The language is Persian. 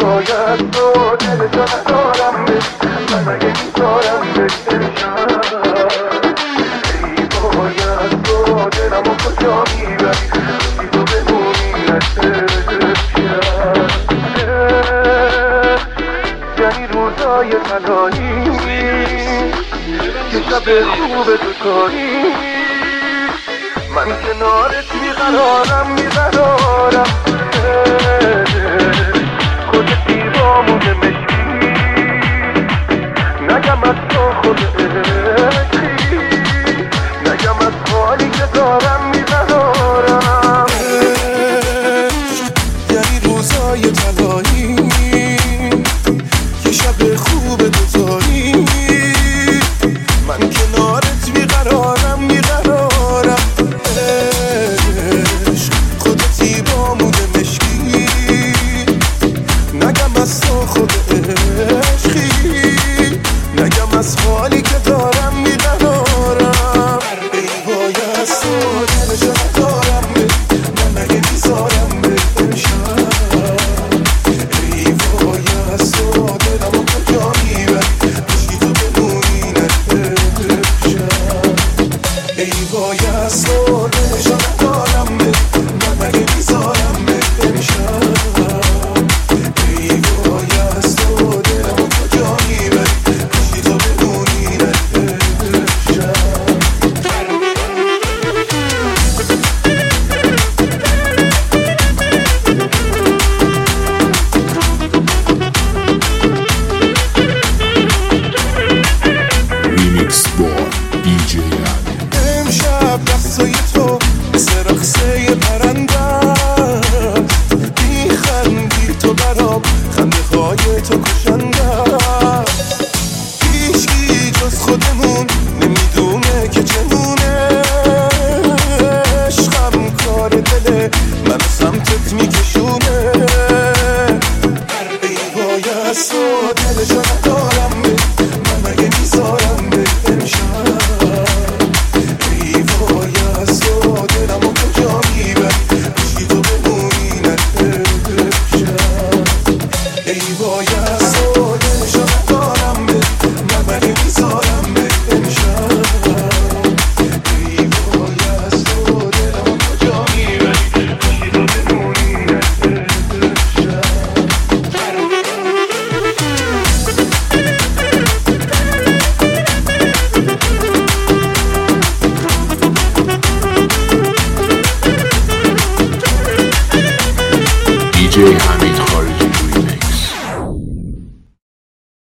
باید تو دلشو ندارم به من مگه میذارم به امشب ای باید تو دلمو کجا میبری روزی تو بمونی یعنی روزای طلایی که شب خوب دوتایی من کنارت بیقرارم کجا دیوامون مشکی نگم از تو خود عشقی نگم از حالی که دارم میقرارم یعنی روزای طلایی یه شب خوب دوتایی من کنارت بیقرارم خودتی با موده مشکی نگم از تو خود عشقی نگم از حالی که دارم میقرارم ای وای از تو دلشو ندارم من مگه میذارم به امشب ای وای از تو دلمو کجا میبری بشی تو بمونی نشب ای وای از تو دلشو ندارم من مگه میذارم به امشب ای وای از تو دلمو کجا میبری بشی تو بمونی نشب ریمیکس با دیجی علی. امشب دستای تو مثل رقصه پرنده است میخندی تو برام خنده های تو کشنده هیچکی جز خودمون نمیدونه که چمونه عشقم کار دله منو سمتت میکشونه ای وای از تو دلشو ندارم من مگه میذارم به امشب ای وای از تو دلمو کجا میبری بشی تو بمونی نشب ای وای